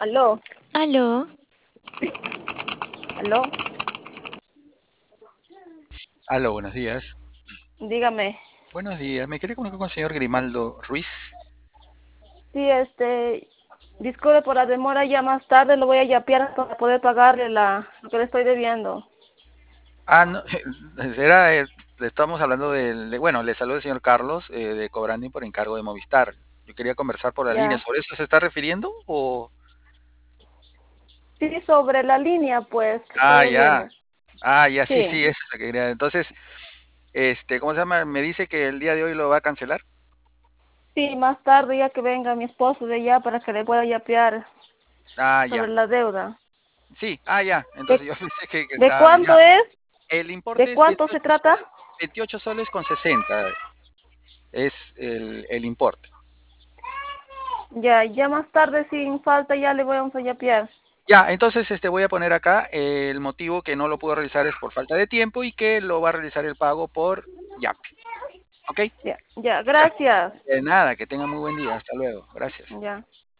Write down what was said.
Aló, Aló, aló, Aló, buenos días. dígame. Buenos días. Me quería comunicar con el señor Grimaldo Ruiz. Sí, disculpe por la demora, ya más tarde lo voy a yapear para poder pagarle lo que le estoy debiendo. No, le estamos hablando bueno, le saluda el señor Carlos de Cobranding por encargo de Movistar. Yo quería conversar por la línea. Ya. ¿Sobre eso se está refiriendo o? Sí, sobre la línea, pues, que está Ya. debiendo. Ya, sí, Sí, sí, eso es lo que quería. Entonces, ¿cómo se llama? Me dice que el día de hoy lo va a cancelar. sí, más tarde ya que venga mi esposo de allá para que le pueda yapear Ya. sobre la deuda. Sí, ya. ¿De, Entonces yo pensé que de estaba bien. cuánto Ya. es? El ¿De importe es cuánto se 28 trata? soles, 28 soles con 60 es el importe. Ya, ya más tarde sin falta ya le vamos a yapear. Ya, entonces voy a poner acá el motivo que no lo pudo realizar es por falta de tiempo y que lo va a realizar el pago por Yape. ¿Ok? Ya, ya, Ya. gracias. De nada, que tenga muy buen día. Hasta luego. Gracias. Ya.